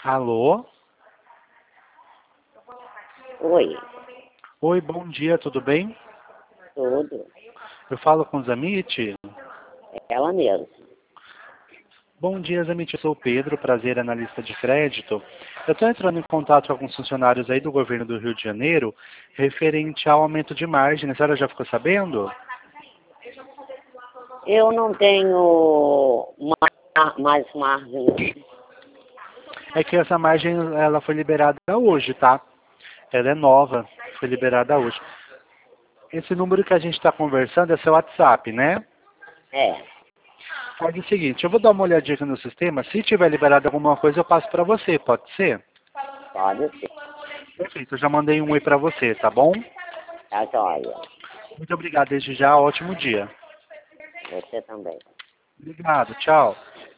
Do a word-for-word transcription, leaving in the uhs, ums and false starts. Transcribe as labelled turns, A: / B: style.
A: Alô?
B: Oi,
A: Oi, bom dia, tudo bem?
B: tudo.
A: Eu falo com Zamit?
B: Ela mesmo.
A: Bom dia, Zamit, eu sou o Pedro, prazer, analista de crédito. Eu estou entrando em contato com alguns funcionários aí do governo do Rio de Janeiro, referente ao aumento de margem. A senhora já ficou sabendo?
B: Eu não tenho ma- mais margem.
A: É que essa margem, ela foi liberada hoje, tá? Ela é nova, foi liberada hoje. Esse número que a gente está conversando é seu WhatsApp, né?
B: É,
A: Faz o seguinte, eu vou dar uma olhadinha aqui no sistema. Se tiver liberado alguma coisa, eu passo para você, pode ser?
B: pode ser.
A: Perfeito, eu já mandei um oi para você, tá bom?
B: Tá joia.
A: Muito obrigado desde já, ótimo dia.
B: Você também.
A: Obrigado, tchau.